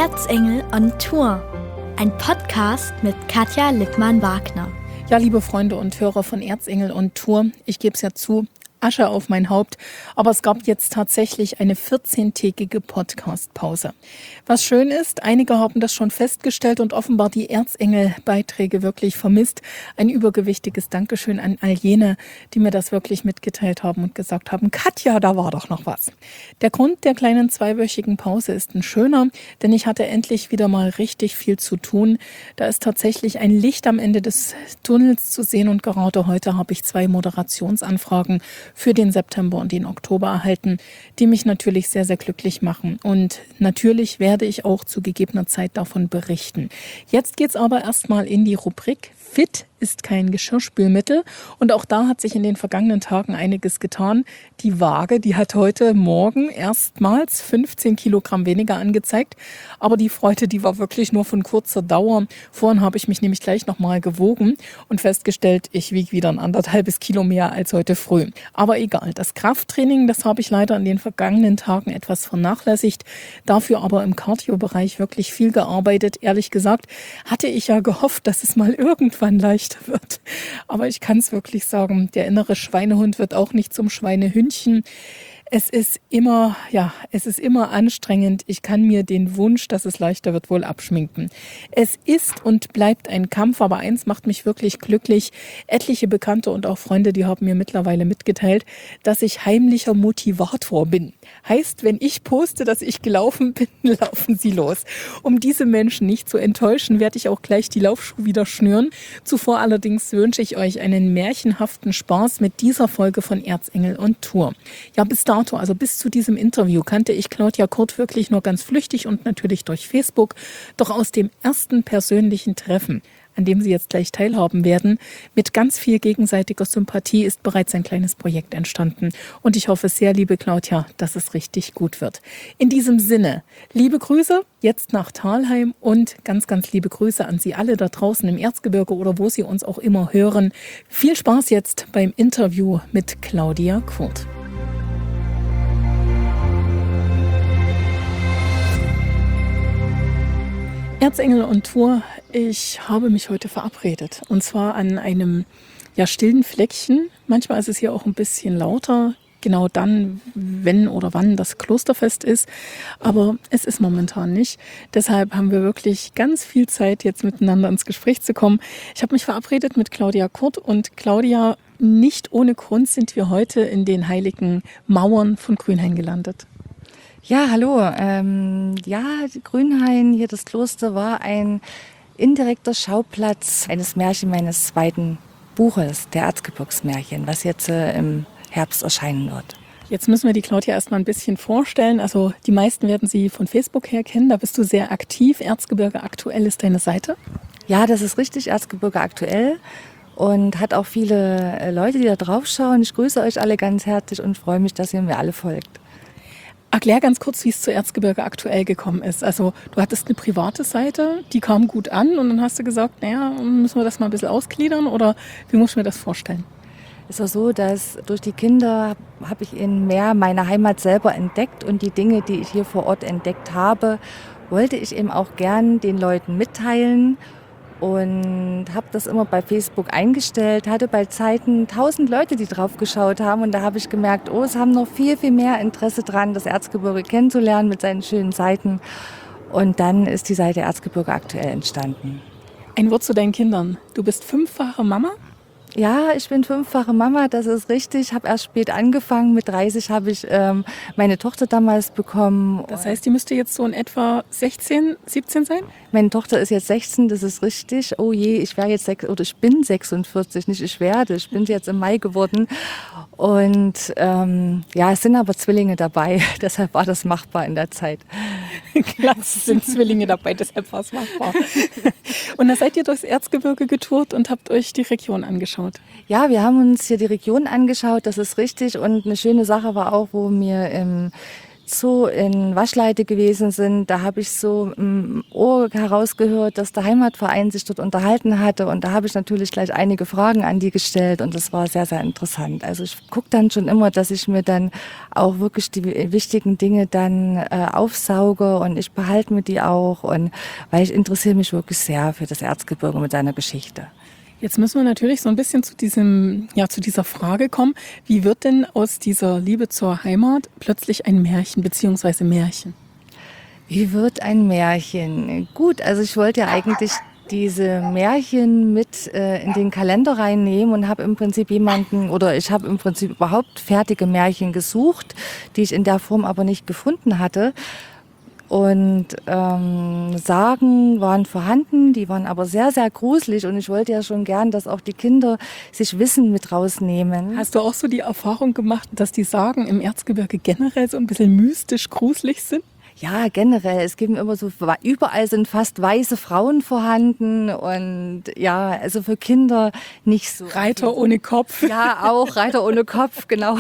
Erzengel on Tour, ein Podcast mit Katja Lippmann-Wagner. Ja, liebe Freunde und Hörer von Erzengel on Tour, ich gebe es ja zu, Asche auf mein Haupt, aber es gab jetzt tatsächlich eine 14-tägige Podcast-Pause. Was schön ist, einige haben das schon festgestellt und offenbar die Erzengel-Beiträge wirklich vermisst. Ein übergewichtiges Dankeschön an all jene, die mir das wirklich mitgeteilt haben und gesagt haben, Katja, da war doch noch was. Der Grund der kleinen 2-wöchigen Pause ist ein schöner, denn ich hatte endlich wieder mal richtig viel zu tun. Da ist tatsächlich ein Licht am Ende des Tunnels zu sehen und gerade heute habe ich 2 Moderationsanfragen für den September und den Oktober erhalten, die mich natürlich sehr, sehr glücklich machen. Und natürlich werde ich auch zu gegebener Zeit davon berichten. Jetzt geht's aber erstmal in die Rubrik Fit ist kein Geschirrspülmittel. Und auch da hat sich in den vergangenen Tagen einiges getan. Die Waage, die hat heute Morgen erstmals 15 Kilogramm weniger angezeigt. Aber die Freude, die war wirklich nur von kurzer Dauer. Vorhin habe ich mich nämlich gleich nochmal gewogen und festgestellt, ich wiege wieder 1,5 Kilo mehr als heute früh. Aber egal, das Krafttraining, das habe ich leider in den vergangenen Tagen etwas vernachlässigt. Dafür aber im Cardio-Bereich wirklich viel gearbeitet. Ehrlich gesagt, hatte ich ja gehofft, dass es mal irgendwann leichter wird. Aber ich kann es wirklich sagen, der innere Schweinehund wird auch nicht zum Schweinehündchen. Es ist immer anstrengend. Ich kann mir den Wunsch, dass es leichter wird, wohl abschminken. Es ist und bleibt ein Kampf, aber eins macht mich wirklich glücklich. Etliche Bekannte und auch Freunde, die haben mir mittlerweile mitgeteilt, dass ich heimlicher Motivator bin. Heißt, wenn ich poste, dass ich gelaufen bin, laufen sie los. Um diese Menschen nicht zu enttäuschen, werde ich auch gleich die Laufschuhe wieder schnüren. Zuvor allerdings wünsche ich euch einen märchenhaften Spaß mit dieser Folge von Erzengel on Tour. Ja, bis dato, also bis zu diesem Interview, kannte ich Claudia Kurt wirklich nur ganz flüchtig und natürlich durch Facebook. Doch aus dem ersten persönlichen Treffen, an dem Sie jetzt gleich teilhaben werden, mit ganz viel gegenseitiger Sympathie ist bereits ein kleines Projekt entstanden. Und ich hoffe sehr, liebe Claudia, dass es richtig gut wird. In diesem Sinne, liebe Grüße jetzt nach Thalheim und ganz, ganz liebe Grüße an Sie alle da draußen im Erzgebirge oder wo Sie uns auch immer hören. Viel Spaß jetzt beim Interview mit Claudia Kurt. Erzengel on Tour, ich habe mich heute verabredet und zwar an einem stillen Fleckchen. Manchmal ist es hier auch ein bisschen lauter, genau dann, wenn oder wann das Klosterfest ist, aber es ist momentan nicht. Deshalb haben wir wirklich ganz viel Zeit, jetzt miteinander ins Gespräch zu kommen. Ich habe mich verabredet mit Claudia Kurt und Claudia, nicht ohne Grund sind wir heute in den heiligen Mauern von Grünhain gelandet. Ja, hallo. Grünhain, hier das Kloster, war ein indirekter Schauplatz eines Märchen meines zweiten Buches, der Erzgebirgsmärchen, was jetzt im Herbst erscheinen wird. Jetzt müssen wir die Claudia erstmal ein bisschen vorstellen. Also die meisten werden sie von Facebook her kennen, da bist du sehr aktiv. Erzgebirge aktuell ist deine Seite? Ja, das ist richtig, Erzgebirge aktuell. Und hat auch viele Leute, die da drauf schauen. Ich grüße euch alle ganz herzlich und freue mich, dass ihr mir alle folgt. Erklär ganz kurz, wie es zu Erzgebirge aktuell gekommen ist. Also du hattest eine private Seite, die kam gut an und dann hast du gesagt, müssen wir das mal ein bisschen ausgliedern oder wie muss ich mir das vorstellen? Es war so, dass durch die Kinder habe ich in mehr meine Heimat selber entdeckt und die Dinge, die ich hier vor Ort entdeckt habe, wollte ich eben auch gern den Leuten mitteilen. Und habe das immer bei Facebook eingestellt, hatte bei Zeiten 1000 Leute, die drauf geschaut haben. Und da habe ich gemerkt, es haben noch viel, viel mehr Interesse dran, das Erzgebirge kennenzulernen mit seinen schönen Seiten. Und dann ist die Seite Erzgebirge aktuell entstanden. Ein Wort zu deinen Kindern. Du bist 5-fache Mama? Ja, ich bin 5-fache Mama, das ist richtig. Ich habe erst spät angefangen. Mit 30 habe ich meine Tochter damals bekommen. Das heißt, die müsste jetzt so in etwa 16, 17 sein? Meine Tochter ist jetzt 16, das ist richtig. Oh je, ich bin 46, nicht ich werde. Ich bin jetzt im Mai geworden. Und es sind aber Zwillinge dabei. Deshalb war das machbar in der Zeit. Klasse, es sind Zwillinge dabei, deshalb war es machbar. Und da seid ihr durchs Erzgebirge getourt und habt euch die Region angeschaut? Ja, wir haben uns hier die Region angeschaut, das ist richtig. Und eine schöne Sache war auch, wo wir im Zoo in Waschleite gewesen sind, da habe ich so im Ohr herausgehört, dass der Heimatverein sich dort unterhalten hatte. Und da habe ich natürlich gleich einige Fragen an die gestellt und das war sehr, sehr interessant. Also ich gucke dann schon immer, dass ich mir dann auch wirklich die wichtigen Dinge dann aufsauge und ich behalte mir die auch. Und weil ich interessiere mich wirklich sehr für das Erzgebirge mit seiner Geschichte. Jetzt müssen wir natürlich so ein bisschen zu dieser Frage kommen. Wie wird denn aus dieser Liebe zur Heimat plötzlich ein Märchen bzw. Märchen? Wie wird ein Märchen? Gut, also ich wollte ja eigentlich diese Märchen mit in den Kalender reinnehmen und habe im Prinzip überhaupt fertige Märchen gesucht, die ich in der Form aber nicht gefunden hatte. Und Sagen waren vorhanden, die waren aber sehr, sehr gruselig und ich wollte ja schon gern, dass auch die Kinder sich Wissen mit rausnehmen. Hast du auch so die Erfahrung gemacht, dass die Sagen im Erzgebirge generell so ein bisschen mystisch gruselig sind? Ja, generell. Es gibt immer so, überall sind fast weiße Frauen vorhanden und ja, also für Kinder nicht so. Reiter ohne Kopf. Ja, auch Reiter ohne Kopf, genau.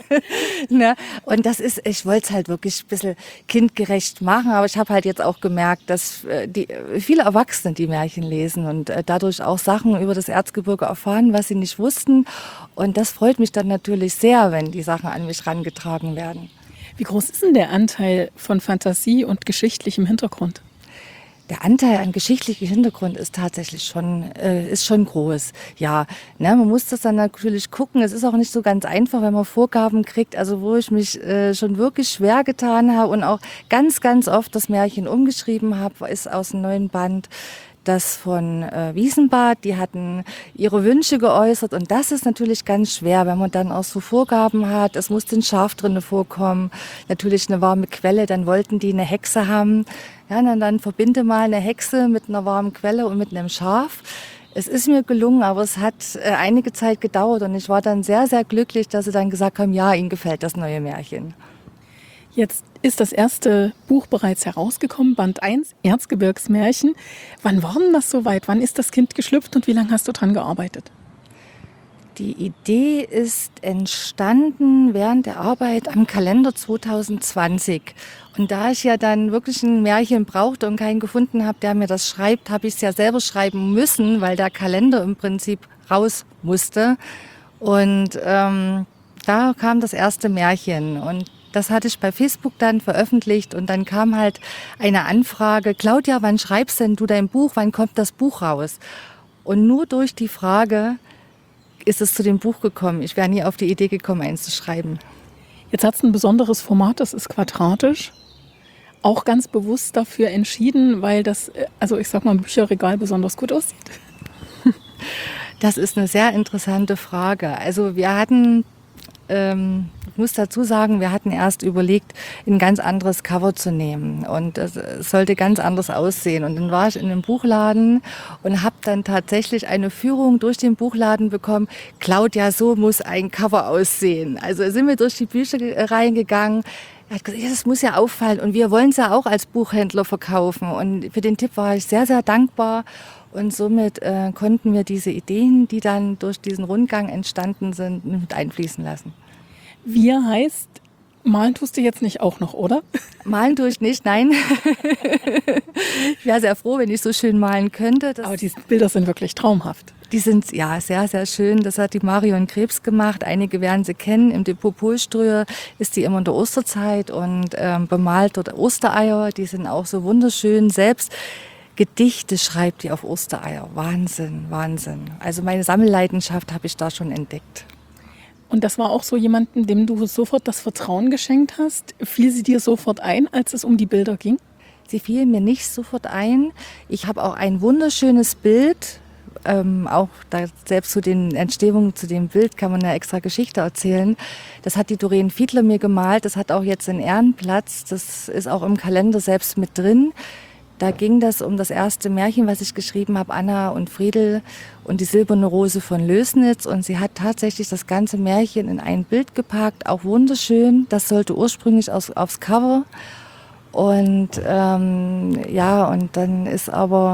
Ne? Und ich wollte es halt wirklich ein bisschen kindgerecht machen, aber ich habe halt jetzt auch gemerkt, dass viele Erwachsene die Märchen lesen und dadurch auch Sachen über das Erzgebirge erfahren, was sie nicht wussten. Und das freut mich dann natürlich sehr, wenn die Sachen an mich herangetragen werden. Wie groß ist denn der Anteil von Fantasie und geschichtlichem Hintergrund? Der Anteil an geschichtlichem Hintergrund ist tatsächlich schon groß. Ja, ne, man muss das dann natürlich gucken. Es ist auch nicht so ganz einfach, wenn man Vorgaben kriegt. Also wo ich mich schon wirklich schwer getan habe und auch ganz, ganz oft das Märchen umgeschrieben habe, ist aus dem neuen Band das von Wiesenbad, die hatten ihre Wünsche geäußert und das ist natürlich ganz schwer, wenn man dann auch so Vorgaben hat, es muss ein Schaf drinne vorkommen, natürlich eine warme Quelle, dann wollten die eine Hexe haben, ja, dann verbinde mal eine Hexe mit einer warmen Quelle und mit einem Schaf. Es ist mir gelungen, aber es hat einige Zeit gedauert und ich war dann sehr, sehr glücklich, dass sie dann gesagt haben, ja, ihnen gefällt das neue Märchen. Jetzt ist das erste Buch bereits herausgekommen, Band 1, Erzgebirgsmärchen. Wann war denn das soweit? Wann ist das Kind geschlüpft und wie lange hast du dran gearbeitet? Die Idee ist entstanden während der Arbeit am Kalender 2020. Und da ich ja dann wirklich ein Märchen brauchte und keinen gefunden habe, der mir das schreibt, habe ich es ja selber schreiben müssen, weil der Kalender im Prinzip raus musste. Und da kam das erste Märchen und das hatte ich bei Facebook dann veröffentlicht und dann kam halt eine Anfrage, Claudia, wann schreibst denn du dein Buch, wann kommt das Buch raus? Und nur durch die Frage ist es zu dem Buch gekommen. Ich wäre nie auf die Idee gekommen, eins zu schreiben. Jetzt hat es ein besonderes Format, das ist quadratisch. Auch ganz bewusst dafür entschieden, weil das, also ich sag mal, im Bücherregal besonders gut aussieht. Das ist eine sehr interessante Frage. Also wir hatten... Ich muss dazu sagen, wir hatten erst überlegt, ein ganz anderes Cover zu nehmen und es sollte ganz anders aussehen. Und dann war ich in einem Buchladen und habe dann tatsächlich eine Führung durch den Buchladen bekommen. Claudia, so muss ein Cover aussehen. Also sind wir durch die Bücher reingegangen. Er hat gesagt, ja, das muss ja auffallen und wir wollen es ja auch als Buchhändler verkaufen. Und für den Tipp war ich sehr, sehr dankbar. Und somit konnten wir diese Ideen, die dann durch diesen Rundgang entstanden sind, mit einfließen lassen. Wir heißt, malen tust du jetzt nicht auch noch, oder? Malen tue ich nicht, nein. Ich wäre sehr froh, wenn ich so schön malen könnte. Aber die Bilder sind wirklich traumhaft. Die sind ja sehr, sehr schön. Das hat die Marion Krebs gemacht. Einige werden sie kennen. Im Depot Polströhe ist die immer in der Osterzeit und bemalt dort Ostereier. Die sind auch so wunderschön. Selbst Gedichte schreibt die auf Ostereier. Wahnsinn, Wahnsinn. Also meine Sammelleidenschaft habe ich da schon entdeckt. Und das war auch so jemandem, dem du sofort das Vertrauen geschenkt hast? Fiel sie dir sofort ein, als es um die Bilder ging? Sie fiel mir nicht sofort ein. Ich habe auch ein wunderschönes Bild. Auch da selbst zu den Entstehungen zu dem Bild kann man eine extra Geschichte erzählen. Das hat die Doreen Fiedler mir gemalt. Das hat auch jetzt einen Ehrenplatz. Das ist auch im Kalender selbst mit drin. Da ging das um das erste Märchen, was ich geschrieben habe, Anna und Friedel und die silberne Rose von Lößnitz. Und sie hat tatsächlich das ganze Märchen in ein Bild gepackt, auch wunderschön. Das sollte ursprünglich aufs Cover. Und ja, und dann ist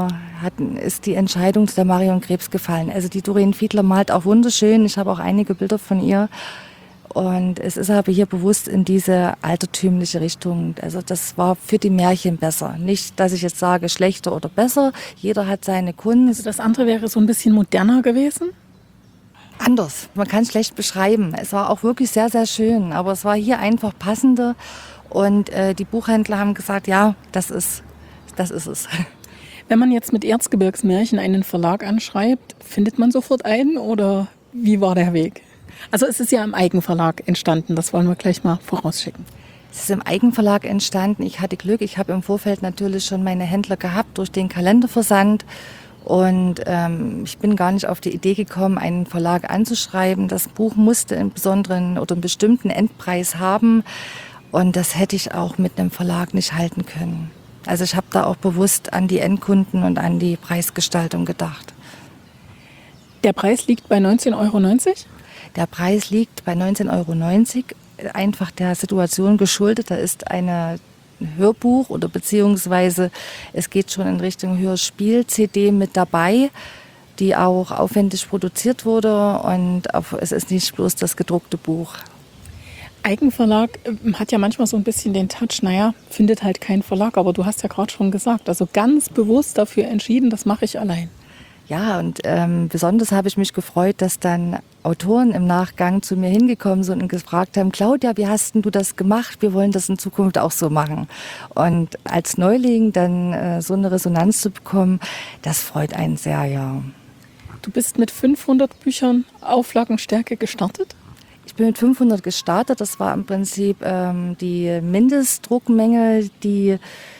die Entscheidung zu der Marion Krebs gefallen. Also die Doreen Fiedler malt auch wunderschön. Ich habe auch einige Bilder von ihr. Und es ist aber hier bewusst in diese altertümliche Richtung. Also das war für die Märchen besser. Nicht, dass ich jetzt sage, schlechter oder besser. Jeder hat seine Kunst. Also das andere wäre so ein bisschen moderner gewesen? Anders. Man kann es schlecht beschreiben. Es war auch wirklich sehr, sehr schön. Aber es war hier einfach passender. Und die Buchhändler haben gesagt, ja, das ist es. Wenn man jetzt mit Erzgebirgsmärchen einen Verlag anschreibt, findet man sofort einen oder wie war der Weg? Also es ist ja im Eigenverlag entstanden, das wollen wir gleich mal vorausschicken. Es ist im Eigenverlag entstanden. Ich hatte Glück, ich habe im Vorfeld natürlich schon meine Händler gehabt durch den Kalenderversand. Und ich bin gar nicht auf die Idee gekommen, einen Verlag anzuschreiben. Das Buch musste einen besonderen oder einen bestimmten Endpreis haben. Und das hätte ich auch mit einem Verlag nicht halten können. Also ich habe da auch bewusst an die Endkunden und an die Preisgestaltung gedacht. Der Preis liegt bei 19,90 €? Der Preis liegt bei 19,90 €, einfach der Situation geschuldet. Da ist ein Hörbuch oder beziehungsweise es geht schon in Richtung Hörspiel-CD mit dabei, die auch aufwendig produziert wurde und es ist nicht bloß das gedruckte Buch. Eigenverlag hat ja manchmal so ein bisschen den Touch, findet halt kein Verlag, aber du hast ja gerade schon gesagt, also ganz bewusst dafür entschieden, das mache ich allein. Ja, und besonders habe ich mich gefreut, dass dann Autoren im Nachgang zu mir hingekommen sind und gefragt haben, Claudia, wie hast denn du das gemacht? Wir wollen das in Zukunft auch so machen. Und als Neuling dann so eine Resonanz zu bekommen, das freut einen sehr, ja. Du bist mit 500 Büchern Auflagenstärke gestartet? Ich bin mit 500 gestartet. Das war im Prinzip die Mindestdruckmenge, die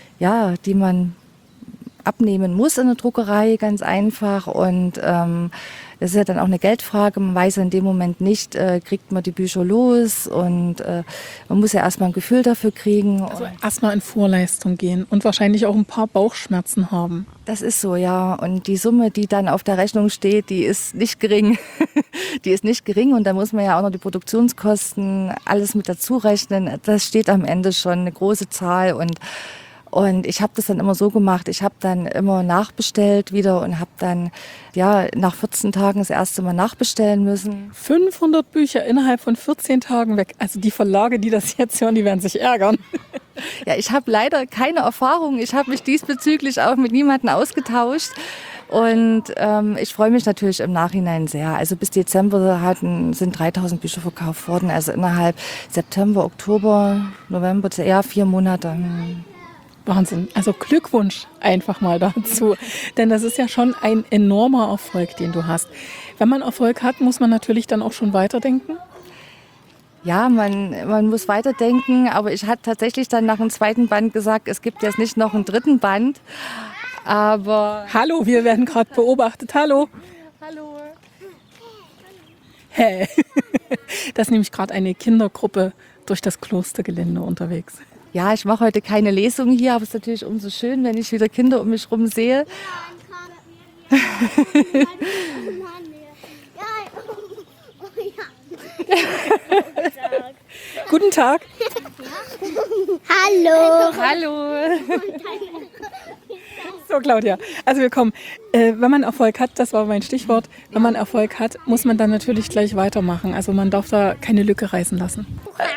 man abnehmen muss in der Druckerei, ganz einfach. Und das ist ja dann auch eine Geldfrage. Man weiß in dem Moment nicht, kriegt man die Bücher los. Und man muss ja erstmal ein Gefühl dafür kriegen. Also erstmal in Vorleistung gehen und wahrscheinlich auch ein paar Bauchschmerzen haben. Das ist so, ja. Und die Summe, die dann auf der Rechnung steht, die ist nicht gering. Die ist nicht gering. Und da muss man ja auch noch die Produktionskosten, alles mit dazu rechnen. Das steht am Ende schon eine große Zahl. Und ich habe das dann immer so gemacht, ich habe dann immer nachbestellt wieder und habe dann nach 14 Tagen das erste Mal nachbestellen müssen. 500 Bücher innerhalb von 14 Tagen weg. Also die Verlage, die das jetzt hören, die werden sich ärgern. Ja, ich habe leider keine Erfahrung. Ich habe mich diesbezüglich auch mit niemandem ausgetauscht. Und ich freue mich natürlich im Nachhinein sehr. Also bis Dezember sind 3000 Bücher verkauft worden. Also innerhalb September, Oktober, November, 4 Monate. Wahnsinn. Also Glückwunsch einfach mal dazu. Denn das ist ja schon ein enormer Erfolg, den du hast. Wenn man Erfolg hat, muss man natürlich dann auch schon weiterdenken. Ja, man muss weiterdenken. Aber ich hatte tatsächlich dann nach dem zweiten Band gesagt, es gibt jetzt nicht noch einen dritten Band. Aber... Hallo, wir werden gerade beobachtet. Hallo. Hallo. Hey. Das ist nämlich gerade eine Kindergruppe durch das Klostergelände unterwegs. Ja, ich mache heute keine Lesung hier, aber es ist natürlich umso schön, wenn ich wieder Kinder um mich herum sehe. Guten Tag. Hallo. Hallo. So, Claudia, also wir kommen. Wenn man Erfolg hat, das war mein Stichwort, wenn man Erfolg hat, muss man dann natürlich gleich weitermachen. Also man darf da keine Lücke reißen lassen.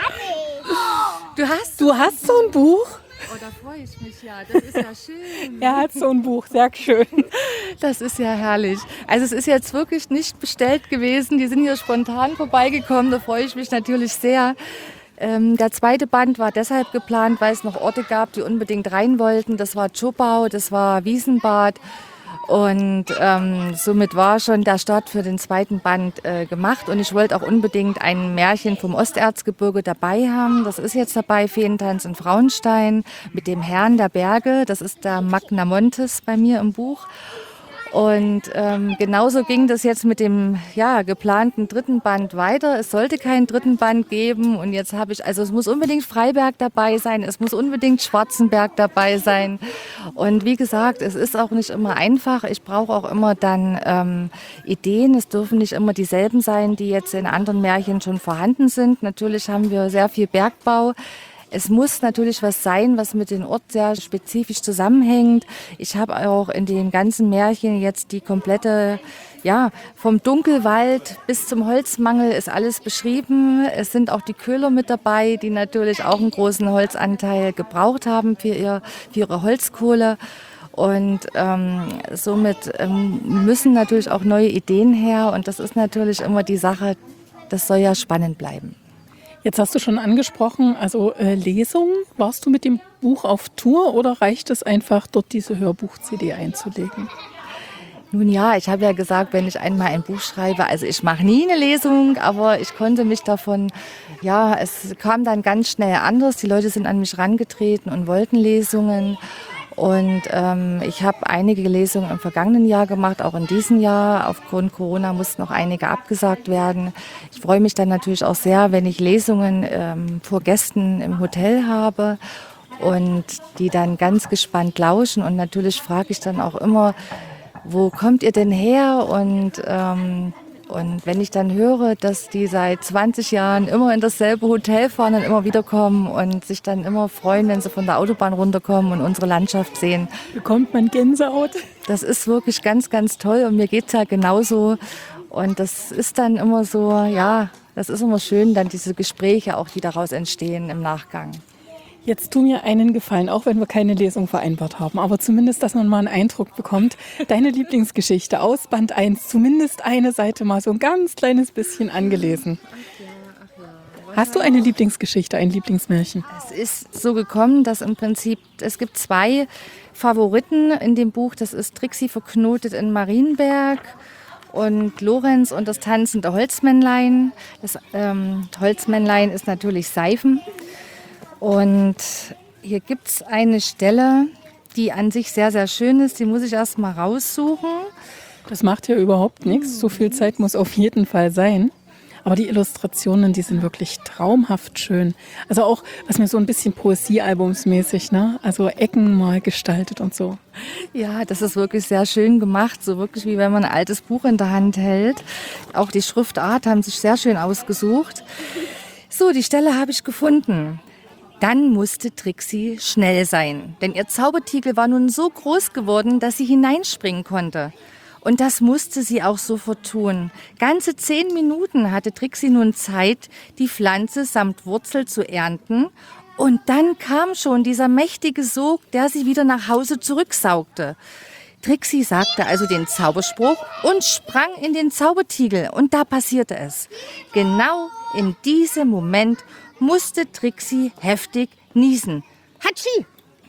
Du hast so ein Buch? Oh, da freue ich mich ja. Das ist ja schön. Er hat so ein Buch, sehr schön. Das ist ja herrlich. Also es ist jetzt wirklich nicht bestellt gewesen. Die sind hier spontan vorbeigekommen. Da freue ich mich natürlich sehr. Der zweite Band war deshalb geplant, weil es noch Orte gab, die unbedingt rein wollten. Das war Zschopau, das war Wiesenbad. Und somit war schon der Start für den zweiten Band gemacht. Und ich wollte auch unbedingt ein Märchen vom Osterzgebirge dabei haben. Das ist jetzt dabei, Feentanz in Frauenstein mit dem Herrn der Berge. Das ist der Magna Montes bei mir im Buch. Und genauso ging das jetzt mit dem geplanten dritten Band weiter. Es sollte keinen dritten Band geben. Und jetzt es muss unbedingt Freiberg dabei sein, es muss unbedingt Schwarzenberg dabei sein. Und wie gesagt, es ist auch nicht immer einfach. Ich brauche auch immer dann Ideen. Es dürfen nicht immer dieselben sein, die jetzt in anderen Märchen schon vorhanden sind. Natürlich haben wir sehr viel Bergbau. Es muss natürlich was sein, was mit dem Ort sehr spezifisch zusammenhängt. Ich habe auch in den ganzen Märchen jetzt die komplette, vom Dunkelwald bis zum Holzmangel ist alles beschrieben. Es sind auch die Köhler mit dabei, die natürlich auch einen großen Holzanteil gebraucht haben für ihre Holzkohle. Und somit müssen natürlich auch neue Ideen her. Und das ist natürlich immer die Sache, das soll ja spannend bleiben. Jetzt hast du schon angesprochen, also Lesungen. Warst du mit dem Buch auf Tour oder reicht es einfach, dort diese Hörbuch-CD einzulegen? Nun ja, ich habe ja gesagt, wenn ich einmal ein Buch schreibe, also ich mache nie eine Lesung, aber ich konnte mich davon, es kam dann ganz schnell anders. Die Leute sind an mich rangetreten und wollten Lesungen. Und ich habe einige Lesungen im vergangenen Jahr gemacht, auch in diesem Jahr. Aufgrund Corona mussten noch einige abgesagt werden. Ich freue mich dann natürlich auch sehr, wenn ich Lesungen vor Gästen im Hotel habe und die dann ganz gespannt lauschen. Und natürlich frage ich dann auch immer, wo kommt ihr denn her? Und wenn ich dann höre, dass die seit 20 Jahren immer in dasselbe Hotel fahren und immer wiederkommen und sich dann immer freuen, wenn sie von der Autobahn runterkommen und unsere Landschaft sehen. Bekommt man Gänsehaut? Das ist wirklich ganz, ganz toll und mir geht es ja genauso. Und das ist dann immer so, das ist immer schön, dann diese Gespräche auch, die daraus entstehen im Nachgang. Jetzt tu mir einen Gefallen, auch wenn wir keine Lesung vereinbart haben, aber zumindest, dass man mal einen Eindruck bekommt. Deine Lieblingsgeschichte aus Band 1, zumindest eine Seite mal so ein ganz kleines bisschen angelesen. Hast du eine Lieblingsgeschichte, ein Lieblingsmärchen? Es ist so gekommen, dass im Prinzip, es gibt 2 Favoriten in dem Buch. Das ist Trixi verknotet in Marienberg und Lorenz und das tanzende Holzmännlein. Das Holzmännlein ist natürlich Seifen. Und hier gibt es eine Stelle, die an sich sehr, sehr schön ist. Die muss ich erst mal raussuchen. Das macht ja überhaupt nichts. So viel Zeit muss auf jeden Fall sein. Aber die Illustrationen, die sind wirklich traumhaft schön. Also auch, was mir so ein bisschen Poesiealbumsmäßig, ne? Also Ecken mal gestaltet und so. Ja, das ist wirklich sehr schön gemacht. So wirklich wie wenn man ein altes Buch in der Hand hält. Auch die Schriftart haben sich sehr schön ausgesucht. So, die Stelle habe ich gefunden. Dann musste Trixi schnell sein, denn ihr Zaubertiegel war nun so groß geworden, dass sie hineinspringen konnte. Und das musste sie auch sofort tun. Ganze 10 Minuten hatte Trixi nun Zeit, die Pflanze samt Wurzel zu ernten. Und dann kam schon dieser mächtige Sog, der sie wieder nach Hause zurücksaugte. Trixi sagte also den Zauberspruch und sprang in den Zaubertiegel. Und da passierte es. Genau in diesem Moment musste Trixi heftig niesen. Hatschi!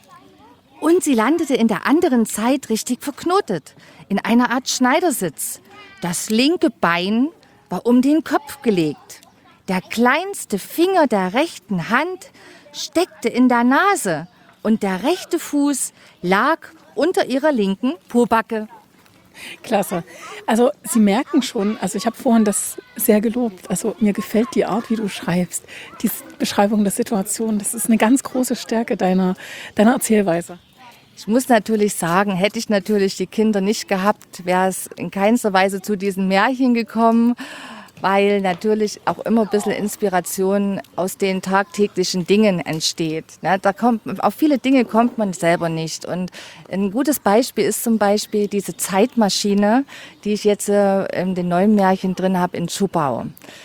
Und sie landete in der anderen Zeit richtig verknotet, in einer Art Schneidersitz. Das linke Bein war um den Kopf gelegt. Der kleinste Finger der rechten Hand steckte in der Nase und der rechte Fuß lag unter ihrer linken Pobacke. Klasse. Also Sie merken schon, also ich habe vorhin das sehr gelobt, also mir gefällt die Art, wie du schreibst, die Beschreibung der Situation, das ist eine ganz große Stärke deiner Erzählweise. Ich muss natürlich sagen, hätte ich natürlich die Kinder nicht gehabt, wäre es in keinster Weise zu diesen Märchen gekommen, weil natürlich auch immer ein bisschen Inspiration aus den tagtäglichen Dingen entsteht. Auf viele Dinge kommt man selber nicht. Und ein gutes Beispiel ist zum Beispiel diese Zeitmaschine, die ich jetzt in den neuen Märchen drin habe in Schubau.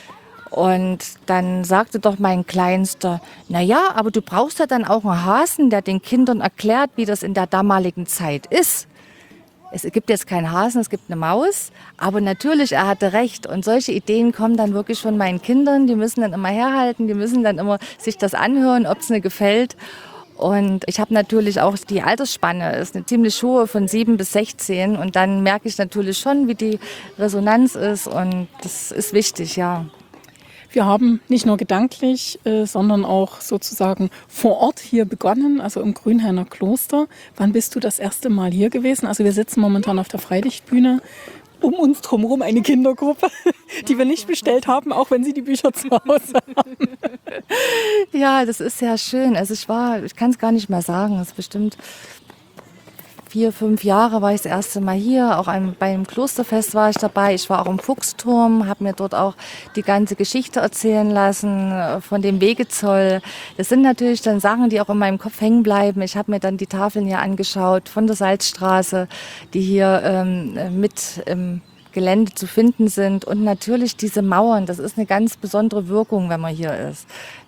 Und dann sagte doch mein Kleinster, aber du brauchst ja dann auch einen Hasen, der den Kindern erklärt, wie das in der damaligen Zeit ist. Es gibt jetzt keinen Hasen, es gibt eine Maus, aber natürlich, er hatte recht. Und solche Ideen kommen dann wirklich von meinen Kindern, die müssen dann immer herhalten, die müssen dann immer sich das anhören, ob es mir gefällt. Und ich habe natürlich auch die Altersspanne, ist eine ziemlich hohe von 7 bis 16 und dann merke ich natürlich schon, wie die Resonanz ist und das ist wichtig, ja. Wir haben nicht nur gedanklich, sondern auch sozusagen vor Ort hier begonnen, also im Grünhainer Kloster. Wann bist du das erste Mal hier gewesen? Also wir sitzen momentan auf der Freilichtbühne. Um uns drumherum eine Kindergruppe, die wir nicht bestellt haben, auch wenn sie die Bücher zu Hause haben. Ja, das ist sehr schön. Also ich kann es gar nicht mehr sagen. Es ist bestimmt 4, 5 Jahre war ich das erste Mal hier. Auch beim Klosterfest war ich dabei. Ich war auch im Fuchsturm, habe mir dort auch die ganze Geschichte erzählen lassen von dem Wegezoll. Das sind natürlich dann Sachen, die auch in meinem Kopf hängen bleiben. Ich habe mir dann die Tafeln hier angeschaut von der Salzstraße, die hier mit im Gelände zu finden sind. Und natürlich diese Mauern, das ist eine ganz besondere Wirkung, wenn man hier ist.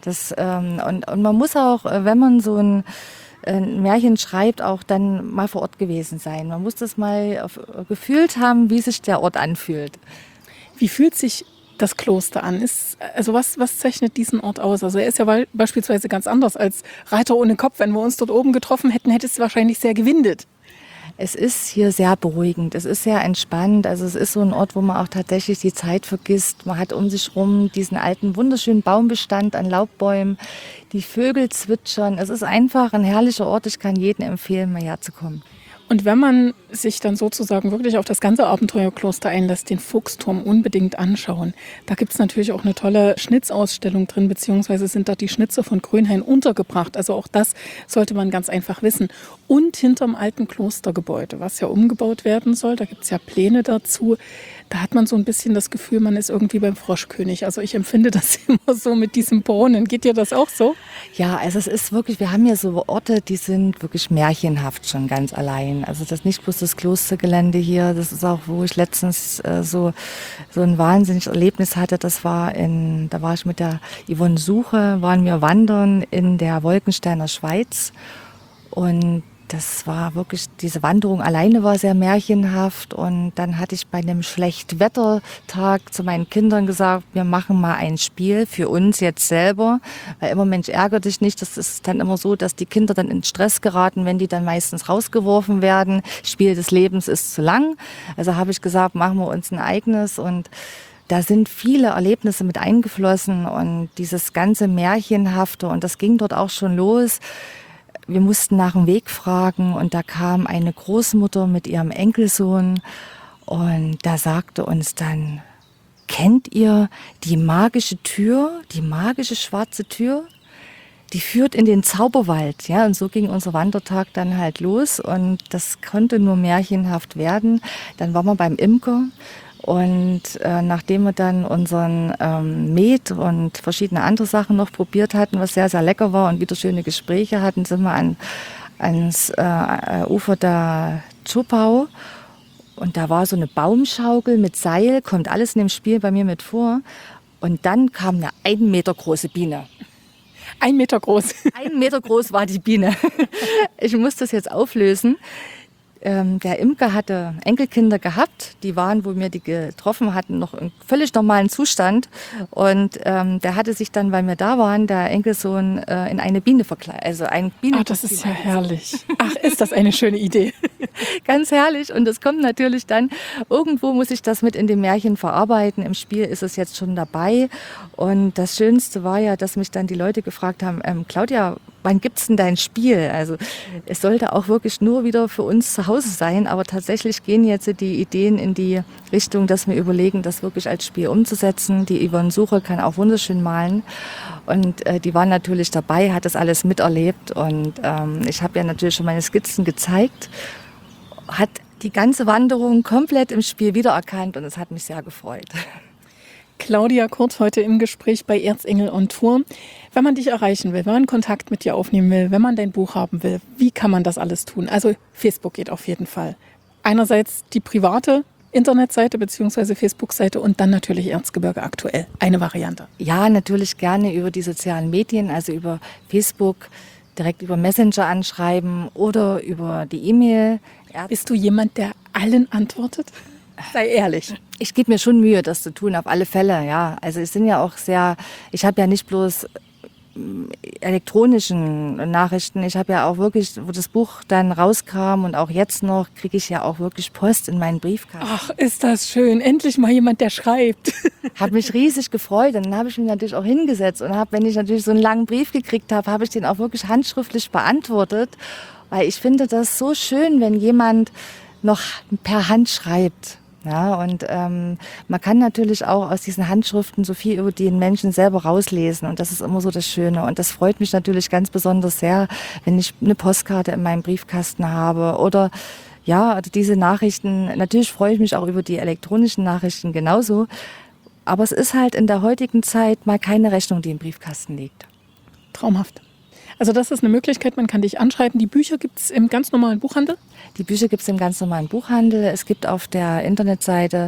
Und man muss auch, wenn man so ein Märchen schreibt, auch dann mal vor Ort gewesen sein. Man muss das mal gefühlt haben, wie sich der Ort anfühlt. Wie fühlt sich das Kloster an? Was zeichnet diesen Ort aus? Also er ist ja beispielsweise ganz anders als Reiter ohne Kopf. Wenn wir uns dort oben getroffen hätten, hätte es wahrscheinlich sehr gewindet. Es ist hier sehr beruhigend, es ist sehr entspannt. Also es ist so ein Ort, wo man auch tatsächlich die Zeit vergisst. Man hat um sich herum diesen alten, wunderschönen Baumbestand an Laubbäumen. Die Vögel zwitschern. Es ist einfach ein herrlicher Ort. Ich kann jedem empfehlen, mal herzukommen. Und wenn man sich dann sozusagen wirklich auf das ganze Abenteuerkloster einlässt, den Fuchsturm unbedingt anschauen. Da gibt es natürlich auch eine tolle Schnitzausstellung drin, beziehungsweise sind da die Schnitze von Grönhain untergebracht. Also auch das sollte man ganz einfach wissen. Und hinterm alten Klostergebäude, was ja umgebaut werden soll, da gibt es ja Pläne dazu. Da hat man so ein bisschen das Gefühl, man ist irgendwie beim Froschkönig. Also ich empfinde das immer so mit diesem Brunnen. Geht dir das auch so? Ja, also es ist wirklich, wir haben hier so Orte, die sind wirklich märchenhaft schon ganz allein. Also das ist nicht bloß das Klostergelände hier, das ist auch, wo ich letztens so ein wahnsinniges Erlebnis hatte. Da war ich mit der Yvonne Suche, waren wir wandern in der Wolkensteiner Schweiz und das war wirklich, diese Wanderung alleine war sehr märchenhaft und dann hatte ich bei einem Schlechtwettertag zu meinen Kindern gesagt, wir machen mal ein Spiel für uns jetzt selber, weil immer Mensch ärgere dich nicht, das ist dann immer so, dass die Kinder dann in Stress geraten, wenn die dann meistens rausgeworfen werden, Spiel des Lebens ist zu lang, also habe ich gesagt, machen wir uns ein eigenes und da sind viele Erlebnisse mit eingeflossen und dieses ganze Märchenhafte und das ging dort auch schon los. Wir mussten nach dem Weg fragen und da kam eine Großmutter mit ihrem Enkelsohn und da sagte uns dann, kennt ihr die magische Tür, die magische schwarze Tür? Die führt in den Zauberwald. Ja, und so ging unser Wandertag dann halt los und das konnte nur märchenhaft werden. Dann waren wir beim Imker. Und nachdem wir dann unseren Met und verschiedene andere Sachen noch probiert hatten, was sehr, sehr lecker war und wieder schöne Gespräche hatten, sind wir ans Ufer der Zschopau. Und da war so eine Baumschaukel mit Seil, kommt alles in dem Spiel bei mir mit vor. Und dann kam eine 1 Meter große Biene. 1 Meter groß. 1 Meter groß war die Biene. Ich muss das jetzt auflösen. Der Imker hatte Enkelkinder gehabt, die waren, wo wir die getroffen hatten, noch im völlig normalen Zustand. Und der hatte sich dann, weil wir da waren, der Enkelsohn in eine Biene verkleidet. Also ein Bienen. Das ist ja herrlich. Ach, ist das eine schöne Idee. Ganz herrlich. Und es kommt natürlich dann, irgendwo muss ich das mit in dem Märchen verarbeiten. Im Spiel ist es jetzt schon dabei. Und das Schönste war ja, dass mich dann die Leute gefragt haben, Claudia, wann gibt's denn dein Spiel? Also es sollte auch wirklich nur wieder für uns zu Hause sein, aber tatsächlich gehen jetzt die Ideen in die Richtung, dass wir überlegen, das wirklich als Spiel umzusetzen. Die Yvonne Suche kann auch wunderschön malen und die war natürlich dabei, hat das alles miterlebt und ich habe ja natürlich schon meine Skizzen gezeigt, hat die ganze Wanderung komplett im Spiel wiedererkannt und es hat mich sehr gefreut. Claudia Kurt heute im Gespräch bei Erzengel on Tour. Wenn man dich erreichen will, wenn man Kontakt mit dir aufnehmen will, wenn man dein Buch haben will, wie kann man das alles tun? Also Facebook geht auf jeden Fall. Einerseits die private Internetseite bzw. Facebook-Seite und dann natürlich Erzgebirge aktuell. Eine Variante. Ja, natürlich gerne über die sozialen Medien, also über Facebook, direkt über Messenger anschreiben oder über die E-Mail. Bist du jemand, der allen antwortet? Sei ehrlich. Ich gebe mir schon Mühe, das zu tun, auf alle Fälle, ja. Also es sind ja auch ich habe ja nicht bloß elektronischen Nachrichten, ich habe ja auch wirklich, wo das Buch dann rauskam und auch jetzt noch, kriege ich ja auch wirklich Post in meinen Briefkasten. Ach, ist das schön. Endlich mal jemand, der schreibt. Habe mich riesig gefreut und dann habe ich mich natürlich auch hingesetzt und wenn ich natürlich so einen langen Brief gekriegt habe ich den auch wirklich handschriftlich beantwortet, weil ich finde das so schön, wenn jemand noch per Hand schreibt. Ja, und man kann natürlich auch aus diesen Handschriften so viel über den Menschen selber rauslesen und das ist immer so das Schöne. Und das freut mich natürlich ganz besonders sehr, wenn ich eine Postkarte in meinem Briefkasten habe oder ja, diese Nachrichten. Natürlich freue ich mich auch über die elektronischen Nachrichten genauso. Aber es ist halt in der heutigen Zeit mal keine Rechnung, die im Briefkasten liegt. Traumhaft. Also das ist eine Möglichkeit, man kann dich anschreiben. Die Bücher gibt es im ganz normalen Buchhandel? Die Bücher gibt es im ganz normalen Buchhandel. Es gibt auf der Internetseite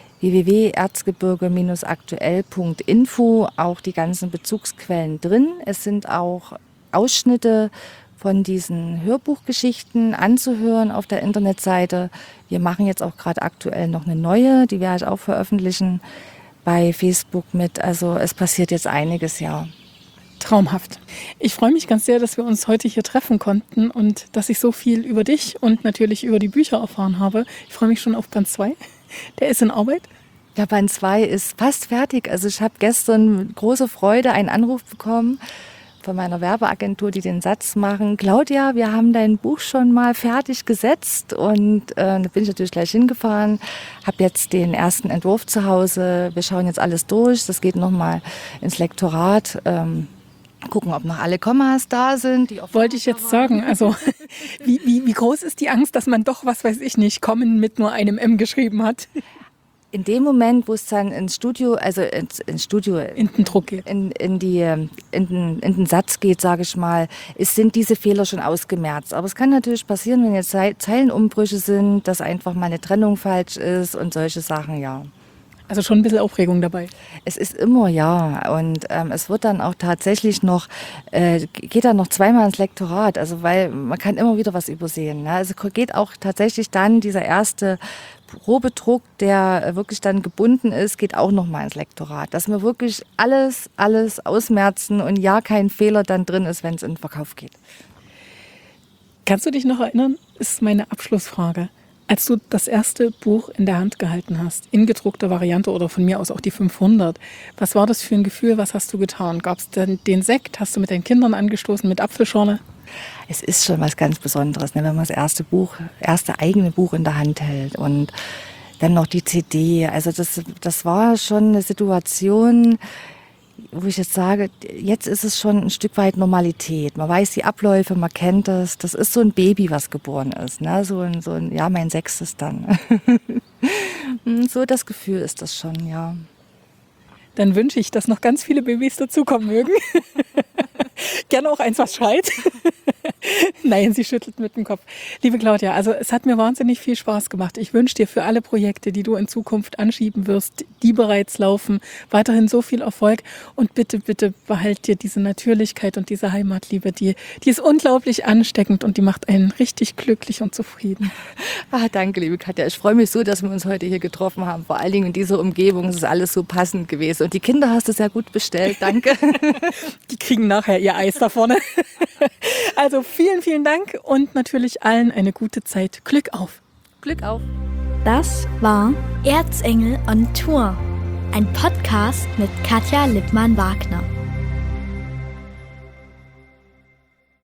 www.erzgebirge-aktuell.info auch die ganzen Bezugsquellen drin. Es sind auch Ausschnitte von diesen Hörbuchgeschichten anzuhören auf der Internetseite. Wir machen jetzt auch gerade aktuell noch eine neue, die werde ich auch veröffentlichen bei Facebook mit. Also es passiert jetzt einiges, ja. Traumhaft. Ich freue mich ganz sehr, dass wir uns heute hier treffen konnten und dass ich so viel über dich und natürlich über die Bücher erfahren habe. Ich freue mich schon auf Band 2. Der ist in Arbeit. Ja, Band 2 ist fast fertig. Also ich habe gestern mit großer Freude einen Anruf bekommen von meiner Werbeagentur, die den Satz machen: Claudia, wir haben dein Buch schon mal fertig gesetzt. Und da bin ich natürlich gleich hingefahren, habe jetzt den ersten Entwurf zu Hause. Wir schauen jetzt alles durch. Das geht nochmal ins Lektorat. Gucken, ob noch alle Kommas da sind. Wollte ich jetzt sagen, also wie groß ist die Angst, dass man doch, was weiß ich nicht, Kommen mit nur einem M geschrieben hat? In dem Moment, wo es dann ins Studio, also ins Studio, in den Druck geht, in den Satz geht, sage ich mal, sind diese Fehler schon ausgemerzt. Aber es kann natürlich passieren, wenn jetzt Zeilenumbrüche sind, dass einfach mal eine Trennung falsch ist und solche Sachen, ja. Also schon ein bisschen Aufregung dabei. Es ist immer, ja. Und es wird dann auch tatsächlich noch, geht dann noch zweimal ins Lektorat. Also weil man kann immer wieder was übersehen. Ne? Also geht auch tatsächlich dann dieser erste Probedruck, der wirklich dann gebunden ist, geht auch noch mal ins Lektorat. Dass wir wirklich alles ausmerzen und ja, kein Fehler dann drin ist, wenn es in den Verkauf geht. Kannst du dich noch erinnern? Ist meine Abschlussfrage. Als du das erste Buch in der Hand gehalten hast, in gedruckter Variante oder von mir aus auch die 500, was war das für ein Gefühl, was hast du getan? Gab es denn den Sekt, hast du mit deinen Kindern angestoßen, mit Apfelschorle? Es ist schon was ganz Besonderes, ne, wenn man das erste eigene Buch in der Hand hält und dann noch die CD. Also das war schon eine Situation, wo ich jetzt sage, jetzt ist es schon ein Stück weit Normalität. Man weiß die Abläufe, man kennt das. Das ist so ein Baby, was geboren ist. Ne? So ein, ja, mein 6. dann. So das Gefühl ist das schon, ja. Dann wünsche ich, dass noch ganz viele Babys dazukommen mögen. Gerne auch eins, was schreit. Nein, sie schüttelt mit dem Kopf. Liebe Claudia, also es hat mir wahnsinnig viel Spaß gemacht. Ich wünsche dir für alle Projekte, die du in Zukunft anschieben wirst, die bereits laufen, weiterhin so viel Erfolg. Und bitte, bitte behalt dir diese Natürlichkeit und diese Heimatliebe. Die ist unglaublich ansteckend und die macht einen richtig glücklich und zufrieden. Danke, liebe Katja. Ich freue mich so, dass wir uns heute hier getroffen haben. Vor allen Dingen in dieser Umgebung ist alles so passend gewesen. Und die Kinder hast du sehr gut bestellt. Danke. Die kriegen nachher ihr Eis da vorne. Also vielen, vielen Dank und natürlich allen eine gute Zeit. Glück auf. Glück auf. Das war Erzengel on Tour, ein Podcast mit Katja Lippmann-Wagner.